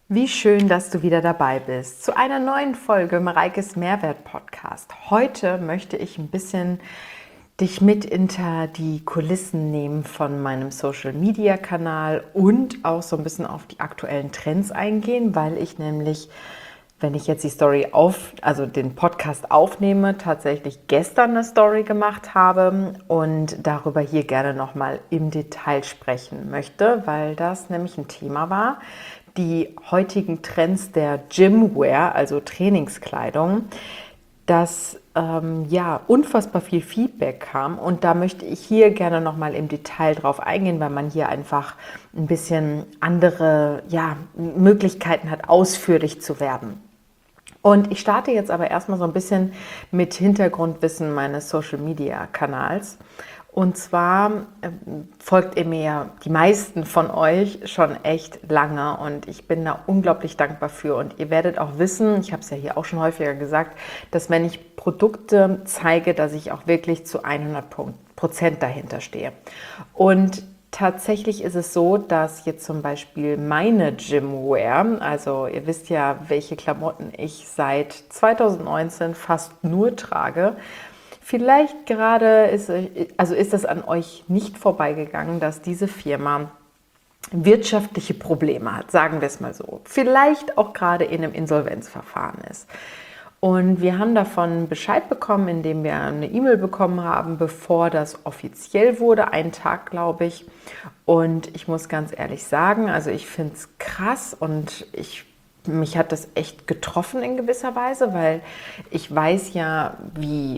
Wie schön, dass du wieder dabei bist zu einer neuen Folge Mareikes Mehrwert Podcast. Heute möchte ich ein bisschen dich mit hinter die Kulissen nehmen von meinem Social Media Kanal und auch so ein bisschen auf die aktuellen Trends eingehen, weil ich nämlich, wenn ich jetzt die Story also den Podcast aufnehme, tatsächlich gestern eine Story gemacht habe und darüber hier gerne nochmal im Detail sprechen möchte, weil das nämlich ein Thema war. Die heutigen Trends der Gymwear, also Trainingskleidung, dass unfassbar viel Feedback kam, und da möchte ich hier gerne nochmal im Detail drauf eingehen, weil man hier einfach ein bisschen andere Möglichkeiten hat, ausführlich zu werden. Und ich starte jetzt aber erstmal so ein bisschen mit Hintergrundwissen meines Social-Media-Kanals. Und zwar folgt ihr mir, die meisten von euch, schon echt lange, und ich bin da unglaublich dankbar für. Und ihr werdet auch wissen, ich habe es ja hier auch schon häufiger gesagt, dass wenn ich Produkte zeige, dass ich auch wirklich zu 100% dahinter stehe. Und tatsächlich ist es so, dass jetzt zum Beispiel meine Gymwear, also ihr wisst ja, welche Klamotten ich seit 2019 fast nur trage, vielleicht gerade ist das an euch nicht vorbeigegangen, dass diese Firma wirtschaftliche Probleme hat, sagen wir es mal so. Vielleicht auch gerade in einem Insolvenzverfahren ist. Und wir haben davon Bescheid bekommen, indem wir eine E-Mail bekommen haben, bevor das offiziell wurde, einen Tag, glaube ich. Und ich muss ganz ehrlich sagen, also ich finde es krass, und mich hat das echt getroffen in gewisser Weise, weil ich weiß ja, wie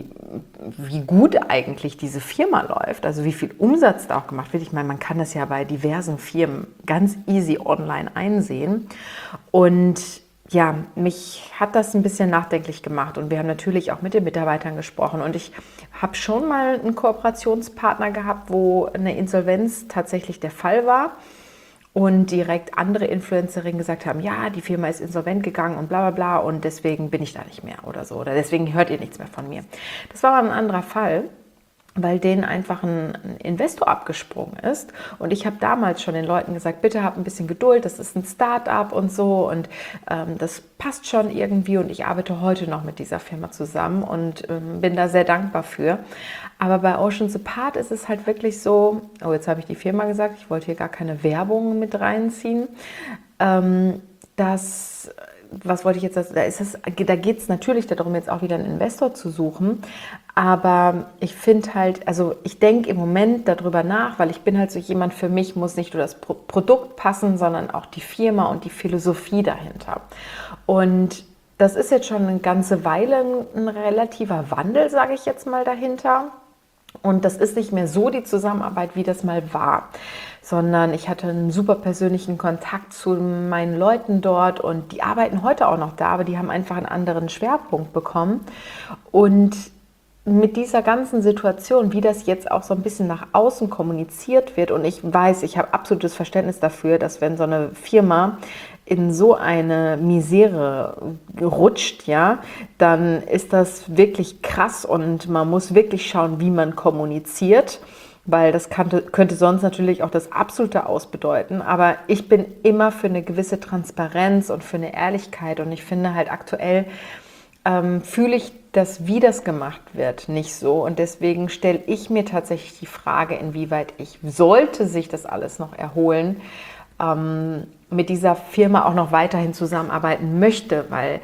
gut eigentlich diese Firma läuft, also wie viel Umsatz da auch gemacht wird. Ich meine, man kann das ja bei diversen Firmen ganz easy online einsehen. Und ja, mich hat das ein bisschen nachdenklich gemacht, und wir haben natürlich auch mit den Mitarbeitern gesprochen, und ich habe schon mal einen Kooperationspartner gehabt, wo eine Insolvenz tatsächlich der Fall war und direkt andere Influencerinnen gesagt haben, ja, die Firma ist insolvent gegangen und bla bla bla, und deswegen bin ich da nicht mehr oder so, oder deswegen hört ihr nichts mehr von mir. Das war aber ein anderer Fall, weil denen einfach ein Investor abgesprungen ist. Und ich habe damals schon den Leuten gesagt, bitte habt ein bisschen Geduld, das ist ein Start-up und so, und das passt schon irgendwie, und ich arbeite heute noch mit dieser Firma zusammen und bin da sehr dankbar für. Aber bei Oceans Apart ist es halt wirklich so, oh, jetzt habe ich die Firma gesagt, ich wollte hier gar keine Werbung mit reinziehen, dass... Was wollte ich jetzt sagen? Da geht es natürlich darum, jetzt auch wieder einen Investor zu suchen. Aber ich finde halt, also ich denke im Moment darüber nach, weil ich bin halt so jemand, für mich muss nicht nur das Produkt passen, sondern auch die Firma und die Philosophie dahinter. Und das ist jetzt schon eine ganze Weile ein relativer Wandel, sage ich jetzt mal, dahinter. Und das ist nicht mehr so die Zusammenarbeit, wie das mal war, sondern ich hatte einen super persönlichen Kontakt zu meinen Leuten dort, und die arbeiten heute auch noch da, aber die haben einfach einen anderen Schwerpunkt bekommen. Und mit dieser ganzen Situation, wie das jetzt auch so ein bisschen nach außen kommuniziert wird, und ich weiß, ich habe absolutes Verständnis dafür, dass wenn so eine Firma in so eine Misere rutscht, ja, dann ist das wirklich krass, und man muss wirklich schauen, wie man kommuniziert, weil das könnte sonst natürlich auch das absolute Aus bedeuten. Aber ich bin immer für eine gewisse Transparenz und für eine Ehrlichkeit, und ich finde halt aktuell fühle ich das, wie das gemacht wird, nicht so. Und deswegen stelle ich mir tatsächlich die Frage, inwieweit sollte sich das alles noch erholen, mit dieser Firma auch noch weiterhin zusammenarbeiten möchte, weil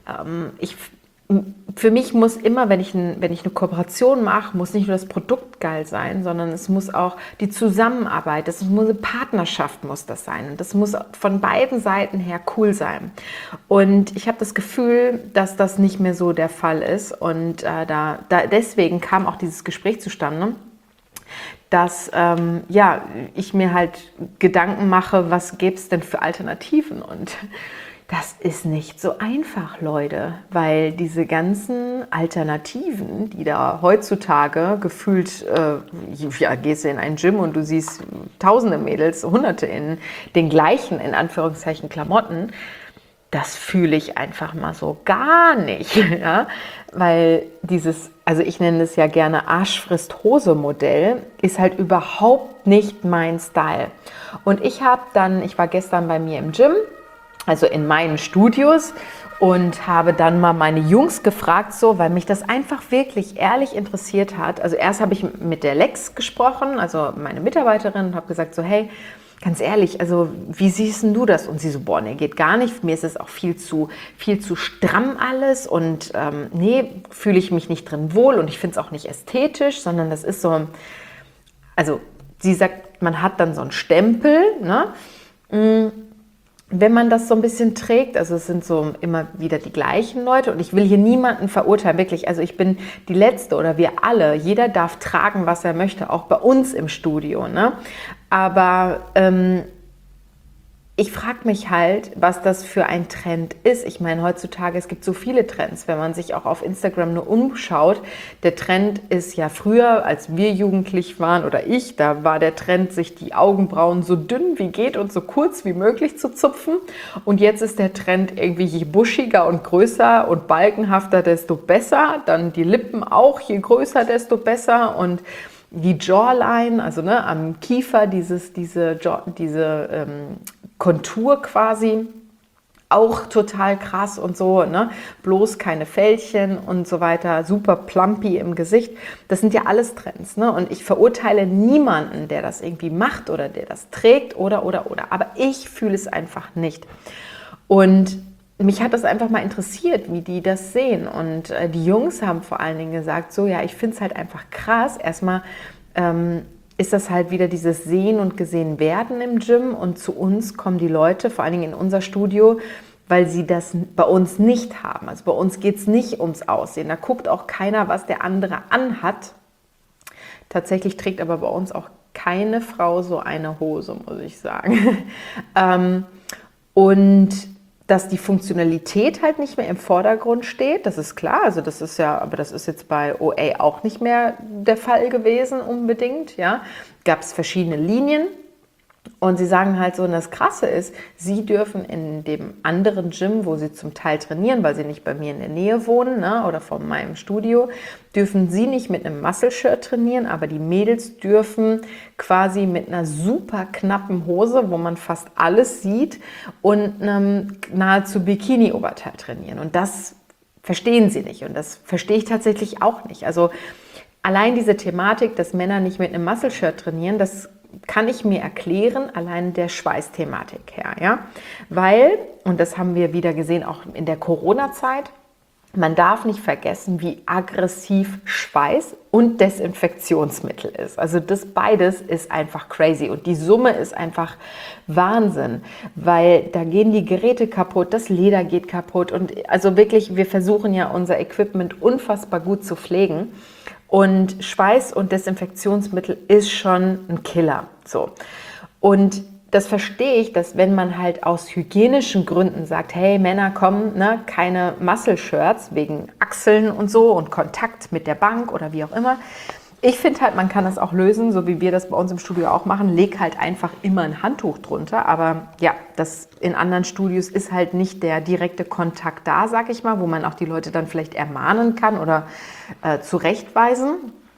für mich muss immer, wenn ich eine Kooperation mache, muss nicht nur das Produkt geil sein, sondern es muss auch die Zusammenarbeit, das muss eine Partnerschaft, muss das sein. Und das muss von beiden Seiten her cool sein. Und ich habe das Gefühl, dass das nicht mehr so der Fall ist. Und deswegen kam auch dieses Gespräch zustande, dass ich mir halt Gedanken mache, was gäbe es denn für Alternativen? Und das ist nicht so einfach, Leute, weil diese ganzen Alternativen, die da heutzutage gefühlt, gehst du in ein Gym und du siehst tausende Mädels, hunderte in den gleichen, in Anführungszeichen, Klamotten, das fühle ich einfach mal so gar nicht, ja? Weil also ich nenne es ja gerne Arsch-frisst-Hose-Modell, ist halt überhaupt nicht mein Style. Und ich war gestern bei mir im Gym also in meinen Studios, und habe dann mal meine Jungs gefragt, so, weil mich das einfach wirklich ehrlich interessiert hat. Also erst habe ich mit der Lex gesprochen, also meine Mitarbeiterin, und habe gesagt so, hey, ganz ehrlich, also wie siehst denn du das? Und sie so, boah, nee, geht gar nicht. Mir ist es auch viel zu stramm alles und nee, fühle ich mich nicht drin wohl und ich finde es auch nicht ästhetisch, sondern das ist so, also sie sagt, man hat dann so einen Stempel, ne? Wenn man das so ein bisschen trägt, also es sind so immer wieder die gleichen Leute und ich will hier niemanden verurteilen, wirklich, also ich bin die Letzte oder wir alle, jeder darf tragen, was er möchte, auch bei uns im Studio, ne? Aber ich frage mich halt, was das für ein Trend ist. Ich meine, heutzutage, es gibt so viele Trends, wenn man sich auch auf Instagram nur umschaut. Der Trend ist ja früher, als wir jugendlich waren oder ich, da war der Trend, sich die Augenbrauen so dünn wie geht und so kurz wie möglich zu zupfen. Und jetzt ist der Trend irgendwie, je buschiger und größer und balkenhafter, desto besser. Dann die Lippen auch, je größer, desto besser. Und die Jawline, also ne, am Kiefer, diese Kontur quasi, auch total krass und so, ne? Bloß keine Fältchen und so weiter, super plumpy im Gesicht. Das sind ja alles Trends, ne? Und ich verurteile niemanden, der das irgendwie macht oder der das trägt oder. Aber ich fühle es einfach nicht. Und mich hat das einfach mal interessiert, wie die das sehen. Und die Jungs haben vor allen Dingen gesagt, so ja, ich finde es halt einfach krass. Erstmal ist das halt wieder dieses Sehen und gesehen werden im Gym und zu uns kommen die Leute, vor allen Dingen in unser Studio, weil sie das bei uns nicht haben. Also bei uns geht es nicht ums Aussehen. Da guckt auch keiner, was der andere anhat. Tatsächlich trägt aber bei uns auch keine Frau so eine Hose, muss ich sagen. Und dass die Funktionalität halt nicht mehr im Vordergrund steht, das ist klar, also das ist ja, aber das ist jetzt bei OA auch nicht mehr der Fall gewesen unbedingt, ja, gab es verschiedene Linien und sie sagen halt so, und das Krasse ist, sie dürfen in dem anderen Gym, wo sie zum Teil trainieren, weil sie nicht bei mir in der Nähe wohnen, ne, oder von meinem Studio, dürfen sie nicht mit einem Muscle-Shirt trainieren, aber die Mädels dürfen quasi mit einer super knappen Hose, wo man fast alles sieht, und einem nahezu Bikini-Oberteil trainieren. Und das verstehen sie nicht und das verstehe ich tatsächlich auch nicht. Also allein diese Thematik, dass Männer nicht mit einem Muscle-Shirt trainieren, das kann ich mir erklären, allein der Schweißthematik her, ja, weil, und das haben wir wieder gesehen, auch in der Corona-Zeit, man darf nicht vergessen, wie aggressiv Schweiß und Desinfektionsmittel ist. Also das beides ist einfach crazy und die Summe ist einfach Wahnsinn, weil da gehen die Geräte kaputt, das Leder geht kaputt und also wirklich, wir versuchen ja unser Equipment unfassbar gut zu pflegen. Und Schweiß und Desinfektionsmittel ist schon ein Killer. So. Und das verstehe ich, dass wenn man halt aus hygienischen Gründen sagt, hey Männer, komm, ne, keine Muscle-Shirts wegen Achseln und so und Kontakt mit der Bank oder wie auch immer. Ich finde halt, man kann das auch lösen, so wie wir das bei uns im Studio auch machen. Leg halt einfach immer ein Handtuch drunter. Aber ja, das in anderen Studios ist halt nicht der direkte Kontakt da, sag ich mal, wo man auch die Leute dann vielleicht ermahnen kann oder zurechtweisen.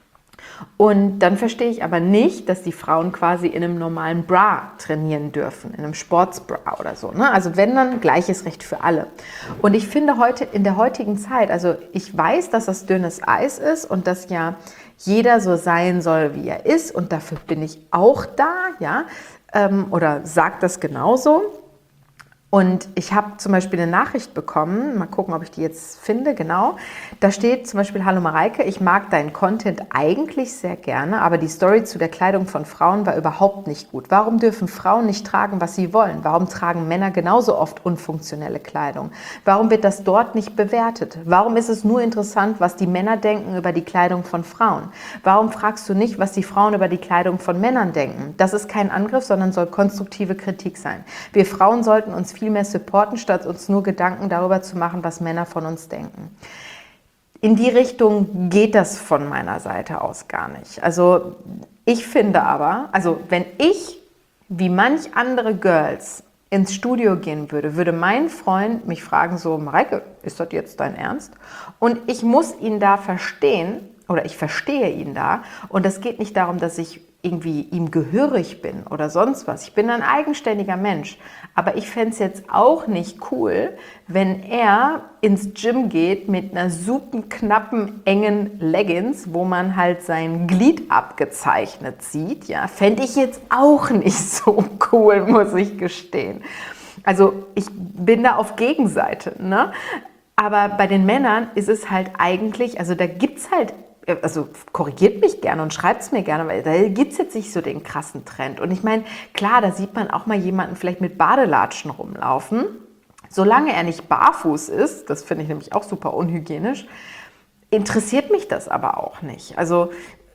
Und dann verstehe ich aber nicht, dass die Frauen quasi in einem normalen Bra trainieren dürfen, in einem Sportsbra oder so, ne? Also wenn, dann gleiches Recht für alle. Und ich finde heute, in der heutigen Zeit, also ich weiß, dass das dünnes Eis ist und dass ja jeder so sein soll, wie er ist und dafür bin ich auch da, ja, oder sage das genauso. Und ich habe zum Beispiel eine Nachricht bekommen, mal gucken, ob ich die jetzt finde, genau. Da steht zum Beispiel: Hallo Mareike, ich mag deinen Content eigentlich sehr gerne, aber die Story zu der Kleidung von Frauen war überhaupt nicht gut. Warum dürfen Frauen nicht tragen, was sie wollen? Warum tragen Männer genauso oft unfunktionelle Kleidung? Warum wird das dort nicht bewertet? Warum ist es nur interessant, was die Männer denken über die Kleidung von Frauen? Warum fragst du nicht, was die Frauen über die Kleidung von Männern denken? Das ist kein Angriff, sondern soll konstruktive Kritik sein. Wir Frauen sollten uns viel mehr supporten, statt uns nur Gedanken darüber zu machen, was Männer von uns denken. In die Richtung geht das von meiner Seite aus gar nicht. Also ich finde aber, also wenn ich, wie manch andere Girls, ins Studio gehen würde, würde mein Freund mich fragen so: Mareike, ist das jetzt dein Ernst? Und ich muss ihn da verstehen, oder ich verstehe ihn da. Und es geht nicht darum, dass ich irgendwie ihm gehörig bin oder sonst was. Ich bin ein eigenständiger Mensch. Aber ich fände es jetzt auch nicht cool, wenn er ins Gym geht mit einer super knappen, engen Leggings, wo man halt sein Glied abgezeichnet sieht. Ja, fände ich jetzt auch nicht so cool, muss ich gestehen. Also ich bin da auf Gegenseite, ne? Aber bei den Männern ist es halt eigentlich, also da gibt es halt, also korrigiert mich gerne und schreibt es mir gerne, weil da gibt es jetzt nicht so den krassen Trend. Und ich meine, klar, da sieht man auch mal jemanden vielleicht mit Badelatschen rumlaufen. Solange er nicht barfuß ist, das finde ich nämlich auch super unhygienisch, interessiert mich das aber auch nicht. Also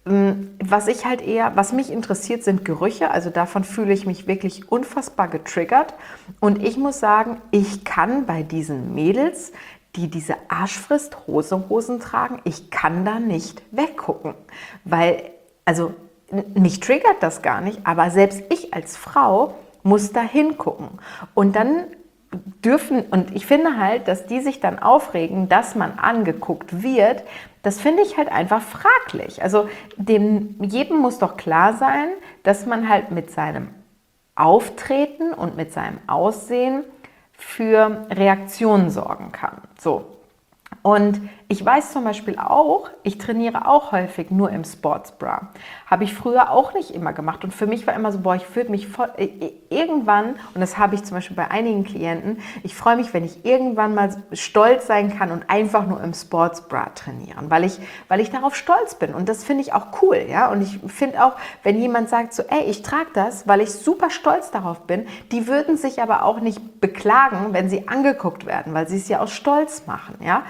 was mich interessiert, sind Gerüche. Also davon fühle ich mich wirklich unfassbar getriggert. Und ich muss sagen, ich kann bei diesen Mädels, die diese Arschfrist-Hosen tragen, ich kann da nicht weggucken. Weil, also mich triggert das gar nicht, aber selbst ich als Frau muss da hingucken. Und dann und ich finde halt, dass die sich dann aufregen, dass man angeguckt wird, das finde ich halt einfach fraglich. Also jedem muss doch klar sein, dass man halt mit seinem Auftreten und mit seinem Aussehen für Reaktionen sorgen kann. So. Und ich weiß zum Beispiel auch, ich trainiere auch häufig nur im Sportsbra. Habe ich früher auch nicht immer gemacht. Und für mich war immer so, boah, ich fühle mich voll, irgendwann, und das habe ich zum Beispiel bei einigen Klienten, ich freue mich, wenn ich irgendwann mal stolz sein kann und einfach nur im Sportsbra trainieren, weil ich darauf stolz bin. Und das finde ich auch cool, ja. Und ich finde auch, wenn jemand sagt so, ey, ich trage das, weil ich super stolz darauf bin, die würden sich aber auch nicht beklagen, wenn sie angeguckt werden, weil sie es ja aus Stolz machen, ja.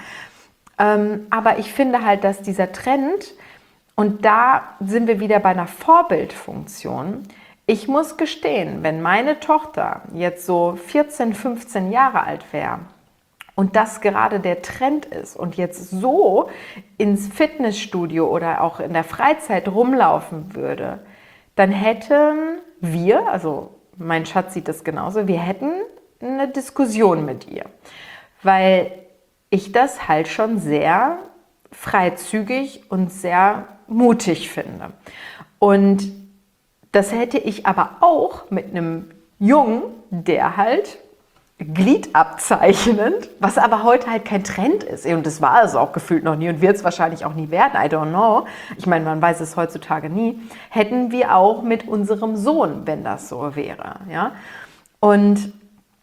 Aber ich finde halt, dass dieser Trend, und da sind wir wieder bei einer Vorbildfunktion, ich muss gestehen, wenn meine Tochter jetzt so 14, 15 Jahre alt wäre und das gerade der Trend ist und jetzt so ins Fitnessstudio oder auch in der Freizeit rumlaufen würde, dann hätten wir, also mein Schatz sieht das genauso, wir hätten eine Diskussion mit ihr, weil ich das halt schon sehr freizügig und sehr mutig finde. Und das hätte ich aber auch mit einem Jungen, der halt Glied abzeichnend, was aber heute halt kein Trend ist. Und das war es auch gefühlt noch nie und wird es wahrscheinlich auch nie werden. I don't know. Ich meine, man weiß es heutzutage nie. Hätten wir auch mit unserem Sohn, wenn das so wäre. Ja? Und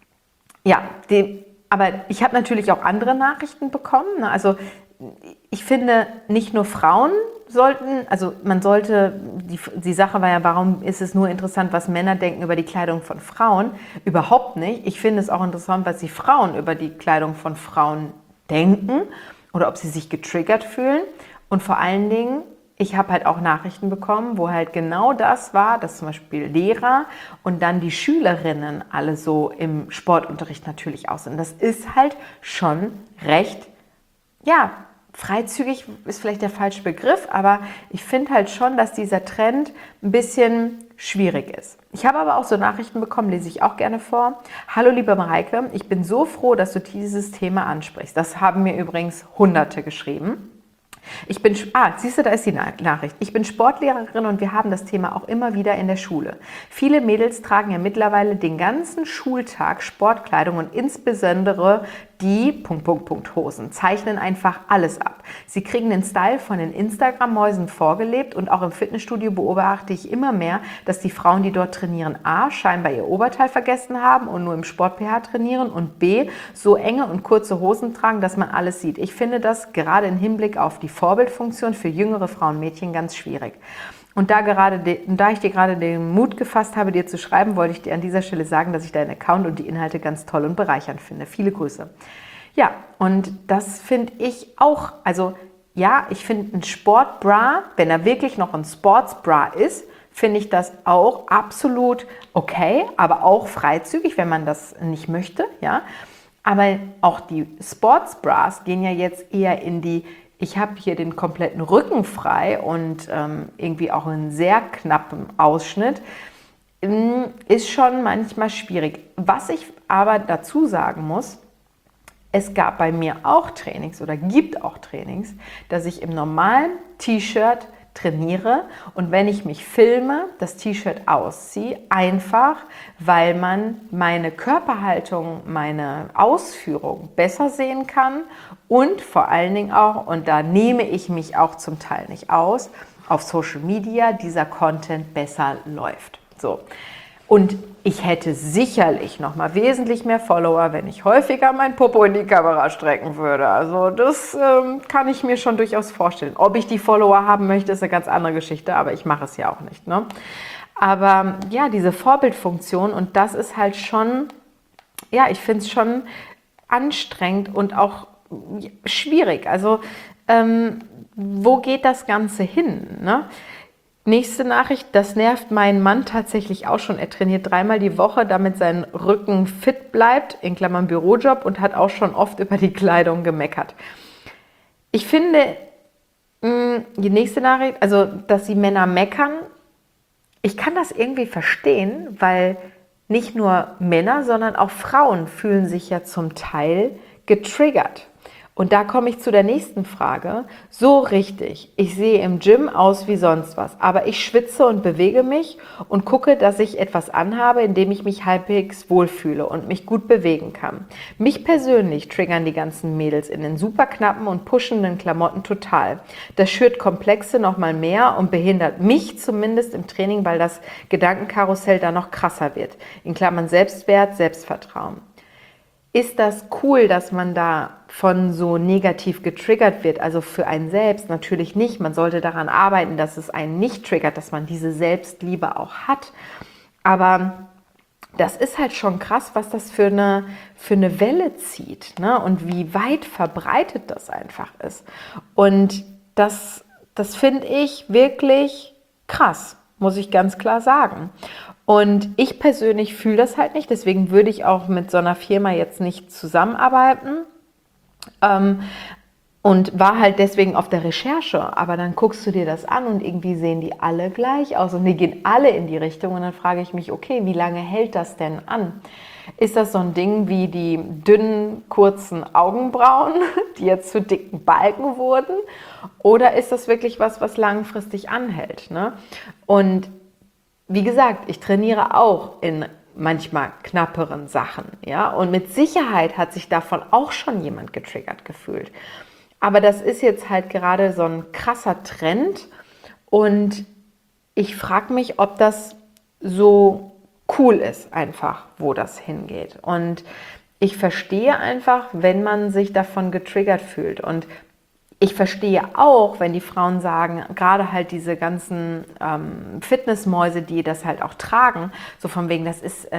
ja, aber ich habe natürlich auch andere Nachrichten bekommen. Also ich finde, nicht nur Frauen sollten, also man sollte, die Sache war ja, warum ist es nur interessant, was Männer denken über die Kleidung von Frauen? Überhaupt nicht. Ich finde es auch interessant, was die Frauen über die Kleidung von Frauen denken oder ob sie sich getriggert fühlen. Und vor allen Dingen, ich habe halt auch Nachrichten bekommen, wo halt genau das war, dass zum Beispiel Lehrer und dann die Schülerinnen alle so im Sportunterricht natürlich aussehen. Das ist halt schon recht, ja, freizügig ist vielleicht der falsche Begriff, aber ich finde halt schon, dass dieser Trend ein bisschen schwierig ist. Ich habe aber auch so Nachrichten bekommen, lese ich auch gerne vor. Hallo liebe Mareike, ich bin so froh, dass du dieses Thema ansprichst. Das haben mir übrigens Hunderte geschrieben. Siehst du, da ist die Nachricht. Ich bin Sportlehrerin und wir haben das Thema auch immer wieder in der Schule. Viele Mädels tragen ja mittlerweile den ganzen Schultag Sportkleidung und insbesondere die Hosen zeichnen einfach alles ab. Sie kriegen den Style von den Instagram-Mäusen vorgelebt und auch im Fitnessstudio beobachte ich immer mehr, dass die Frauen, die dort trainieren, A, scheinbar ihr Oberteil vergessen haben und nur im Sport-BH trainieren und B, so enge und kurze Hosen tragen, dass man alles sieht. Ich finde das gerade im Hinblick auf die Vorbildfunktion für jüngere Frauen und Mädchen ganz schwierig. Und da ich dir gerade den Mut gefasst habe, dir zu schreiben, wollte ich dir an dieser Stelle sagen, dass ich deinen Account und die Inhalte ganz toll und bereichernd finde. Viele Grüße. Ja, und das finde ich auch, also ja, ich finde ein Sportbra, wenn er wirklich noch ein Sportsbra ist, finde ich das auch absolut okay, aber auch freizügig, wenn man das nicht möchte, ja. Aber auch die Sportsbras gehen ja jetzt eher in die, ich habe hier den kompletten Rücken frei und irgendwie auch einen sehr knappen Ausschnitt, ist schon manchmal schwierig. Was ich aber dazu sagen muss, es gab bei mir auch Trainings oder gibt auch Trainings, dass ich im normalen T-Shirt trainiere und wenn ich mich filme, das T-Shirt ausziehe, einfach, weil man meine Körperhaltung, meine Ausführung besser sehen kann und vor allen Dingen auch, und da nehme ich mich auch zum Teil nicht aus, auf Social Media dieser Content besser läuft. So. Und ich hätte sicherlich noch mal wesentlich mehr Follower, wenn ich häufiger mein Popo in die Kamera strecken würde. Also das kann ich mir schon durchaus vorstellen. Ob ich die Follower haben möchte, ist eine ganz andere Geschichte, aber ich mache es ja auch nicht, ne? Aber ja, diese Vorbildfunktion, und das ist halt schon, ja, ich finde es schon anstrengend und auch schwierig. Also wo geht das Ganze hin, ne? Nächste Nachricht, das nervt meinen Mann tatsächlich auch schon. Er trainiert 3-mal die Woche, damit sein Rücken fit bleibt, in Klammern Bürojob, und hat auch schon oft über die Kleidung gemeckert. Ich finde, die nächste Nachricht, also dass die Männer meckern, ich kann das irgendwie verstehen, weil nicht nur Männer, sondern auch Frauen fühlen sich ja zum Teil getriggert. Und da komme ich zu der nächsten Frage. So richtig, ich sehe im Gym aus wie sonst was, aber ich schwitze und bewege mich und gucke, dass ich etwas anhabe, in dem ich mich halbwegs wohlfühle und mich gut bewegen kann. Mich persönlich triggern die ganzen Mädels in den super knappen und pushenden Klamotten total. Das schürt Komplexe nochmal mehr und behindert mich zumindest im Training, weil das Gedankenkarussell da noch krasser wird. In Klammern Selbstwert, Selbstvertrauen. Ist das cool, dass man da von so negativ getriggert wird? Also für einen selbst natürlich nicht. Man sollte daran arbeiten, dass es einen nicht triggert, dass man diese Selbstliebe auch hat. Aber das ist halt schon krass, was das für eine Welle zieht, ne? Und wie weit verbreitet das einfach ist. Und das finde ich wirklich krass, muss ich ganz klar sagen. Und ich persönlich fühle das halt nicht, deswegen würde ich auch mit so einer Firma jetzt nicht zusammenarbeiten und war halt deswegen auf der Recherche. Aber dann guckst du dir das an und irgendwie sehen die alle gleich aus und die gehen alle in die Richtung und dann frage ich mich, okay, wie lange hält das denn an? Ist das so ein Ding wie die dünnen, kurzen Augenbrauen, die jetzt zu dicken Balken wurden? Oder ist das wirklich was langfristig anhält, ne? Und wie gesagt, ich trainiere auch in manchmal knapperen Sachen, ja, und mit Sicherheit hat sich davon auch schon jemand getriggert gefühlt. Aber das ist jetzt halt gerade so ein krasser Trend und ich frage mich, ob das so cool ist einfach, wo das hingeht. Und ich verstehe einfach, wenn man sich davon getriggert fühlt. Und ich verstehe auch, wenn die Frauen sagen, gerade halt diese ganzen Fitnessmäuse, die das halt auch tragen, so von wegen, das ist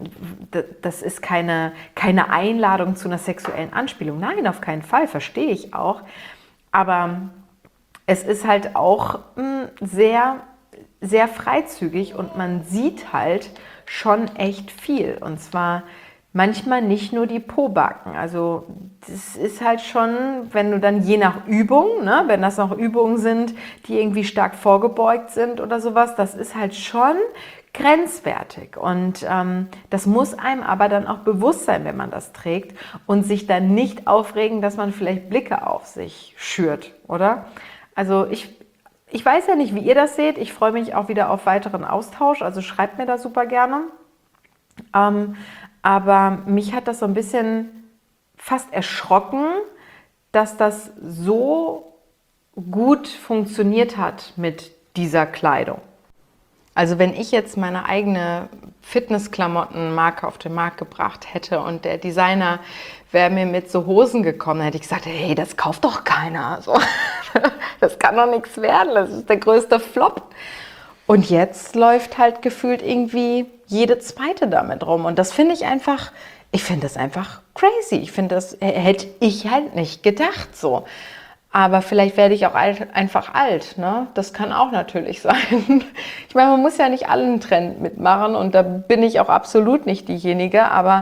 keine Einladung zu einer sexuellen Anspielung. Nein, auf keinen Fall, verstehe ich auch. Aber es ist halt auch sehr, sehr freizügig und man sieht halt schon echt viel. Und zwar manchmal nicht nur die Pobacken. Also das ist halt schon, wenn du dann je nach Übung, ne, wenn das noch Übungen sind, die irgendwie stark vorgebeugt sind oder sowas, das ist halt schon grenzwertig. Und das muss einem aber dann auch bewusst sein, wenn man das trägt und sich dann nicht aufregen, dass man vielleicht Blicke auf sich schürt, oder? Also ich weiß ja nicht, wie ihr das seht. Ich freue mich auch wieder auf weiteren Austausch, also schreibt mir da super gerne. Aber mich hat das so ein bisschen fast erschrocken, dass das so gut funktioniert hat mit dieser Kleidung. Also wenn ich jetzt meine eigene Fitnessklamottenmarke auf den Markt gebracht hätte und der Designer wäre mir mit so Hosen gekommen, dann hätte ich gesagt, hey, das kauft doch keiner. So, das kann doch nichts werden, das ist der größte Flop. Und jetzt läuft halt gefühlt irgendwie jede zweite damit rum. Und das finde ich einfach, ich finde das einfach crazy. Ich finde, das hätte ich halt nicht gedacht so. Aber vielleicht werde ich auch einfach alt, ne? Das kann auch natürlich sein. Ich meine, man muss ja nicht allen Trend mitmachen und da bin ich auch absolut nicht diejenige. Aber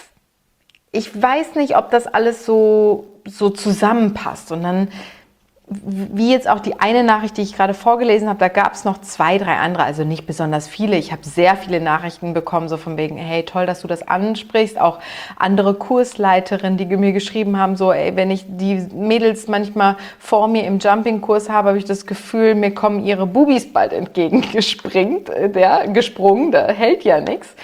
ich weiß nicht, ob das alles so zusammenpasst. Und dann wie jetzt auch die eine Nachricht, die ich gerade vorgelesen habe, da gab es noch 2, 3 andere, also nicht besonders viele. Ich habe sehr viele Nachrichten bekommen, so von wegen, hey, toll, dass du das ansprichst. Auch andere Kursleiterinnen, die mir geschrieben haben, so, ey, wenn ich die Mädels manchmal vor mir im Jumping-Kurs habe ich das Gefühl, mir kommen ihre Bubis bald entgegengespringt, gesprungen, da hält ja nichts.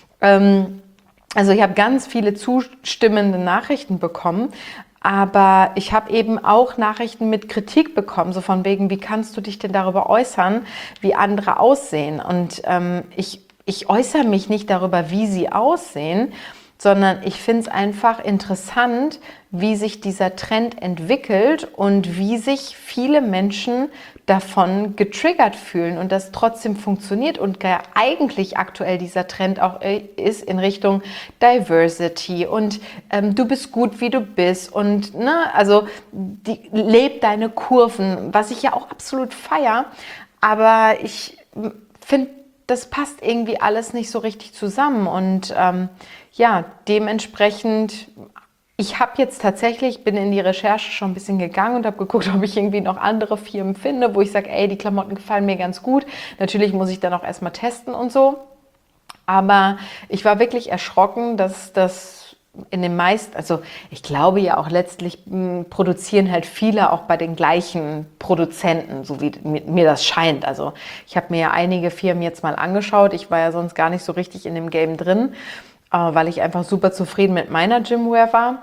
Also ich habe ganz viele zustimmende Nachrichten bekommen, aber ich habe eben auch Nachrichten mit Kritik bekommen, so von wegen, wie kannst du dich denn darüber äußern, wie andere aussehen? Und ich äußere mich nicht darüber, wie sie aussehen, sondern ich finde es einfach interessant, wie sich dieser Trend entwickelt und wie sich viele Menschen davon getriggert fühlen und das trotzdem funktioniert und eigentlich aktuell dieser Trend auch ist in Richtung Diversity und du bist gut, wie du bist und also leb deine Kurven, was ich ja auch absolut feiere, aber ich finde, das passt irgendwie alles nicht so richtig zusammen und ja, dementsprechend, ich habe jetzt tatsächlich, bin in die Recherche schon ein bisschen gegangen und habe geguckt, ob ich irgendwie noch andere Firmen finde, wo ich sage, ey, die Klamotten gefallen mir ganz gut. Natürlich muss ich dann auch erstmal testen und so. Aber ich war wirklich erschrocken, dass das in den meisten, also ich glaube ja auch letztlich produzieren halt viele auch bei den gleichen Produzenten, so wie mir das scheint. Also ich habe mir ja einige Firmen jetzt mal angeschaut. Ich war ja sonst gar nicht so richtig in dem Game drin, weil ich einfach super zufrieden mit meiner Gymwear war.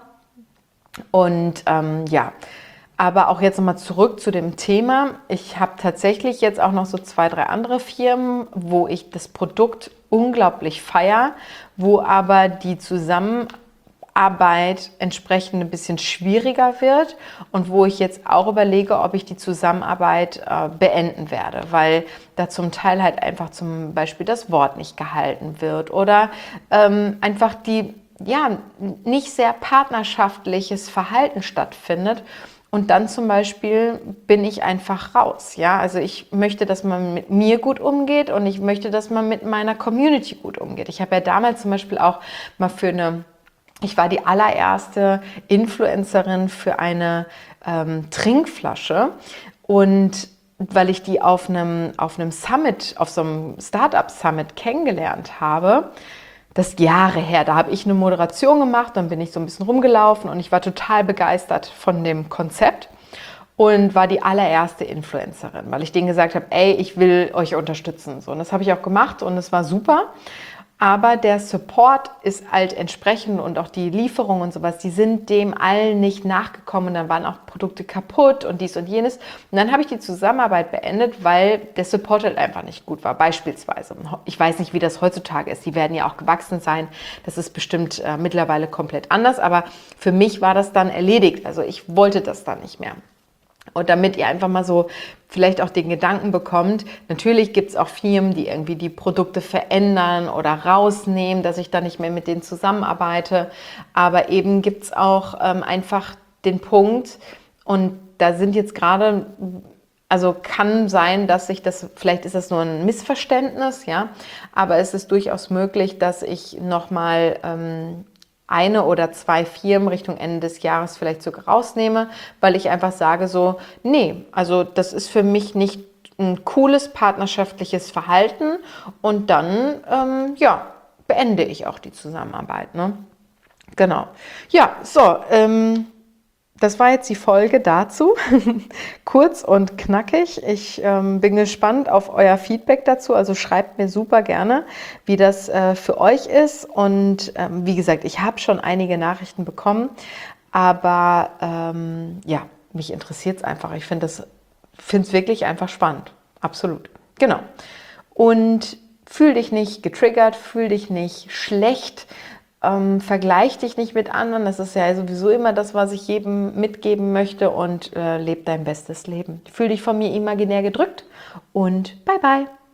Und ja, aber auch jetzt nochmal zurück zu dem Thema. Ich habe tatsächlich jetzt auch noch so 2, 3 andere Firmen, wo ich das Produkt unglaublich feiere, wo aber die Zusammenarbeit entsprechend ein bisschen schwieriger wird und wo ich jetzt auch überlege, ob ich die Zusammenarbeit beenden werde, weil da zum Teil halt einfach zum Beispiel das Wort nicht gehalten wird oder einfach nicht sehr partnerschaftliches Verhalten stattfindet. Und dann zum Beispiel bin ich einfach raus. Ja? Also ich möchte, dass man mit mir gut umgeht und ich möchte, dass man mit meiner Community gut umgeht. Ich habe ja damals zum Beispiel auch mal ich war die allererste Influencerin für eine Trinkflasche und weil ich die auf einem Summit, auf so einem Startup-Summit kennengelernt habe, das ist Jahre her, da habe ich eine Moderation gemacht, dann bin ich so ein bisschen rumgelaufen und ich war total begeistert von dem Konzept und war die allererste Influencerin, weil ich denen gesagt habe, ey, ich will euch unterstützen. So, und das habe ich auch gemacht und es war super. Aber der Support ist halt entsprechend und auch die Lieferung und sowas, die sind dem allen nicht nachgekommen. Und dann waren auch Produkte kaputt und dies und jenes. Und dann habe ich die Zusammenarbeit beendet, weil der Support halt einfach nicht gut war. Beispielsweise, ich weiß nicht, wie das heutzutage ist. Die werden ja auch gewachsen sein. Das ist bestimmt mittlerweile komplett anders. Aber für mich war das dann erledigt. Also ich wollte das dann nicht mehr. Und damit ihr einfach mal so vielleicht auch den Gedanken bekommt, natürlich gibt es auch Firmen, die irgendwie die Produkte verändern oder rausnehmen, dass ich dann nicht mehr mit denen zusammenarbeite. Aber eben gibt es auch einfach den Punkt, und da sind jetzt gerade, also kann sein, dass sich das, vielleicht ist das nur ein Missverständnis, ja, aber es ist durchaus möglich, dass ich nochmal eine oder 2 Firmen Richtung Ende des Jahres vielleicht sogar rausnehme, weil ich einfach sage so, nee, also das ist für mich nicht ein cooles partnerschaftliches Verhalten und dann, beende ich auch die Zusammenarbeit, ne? Genau. Ja, so, das war jetzt die Folge dazu. Kurz und knackig. Ich bin gespannt auf euer Feedback dazu. Also schreibt mir super gerne, wie das für euch ist. Und wie gesagt, ich habe schon einige Nachrichten bekommen. Aber mich interessiert es einfach. Ich finde es wirklich einfach spannend. Absolut. Genau. Und fühl dich nicht getriggert, fühl dich nicht schlecht. Vergleich dich nicht mit anderen, das ist ja sowieso immer das, was ich jedem mitgeben möchte, und leb dein bestes Leben. Fühl dich von mir imaginär gedrückt und bye bye.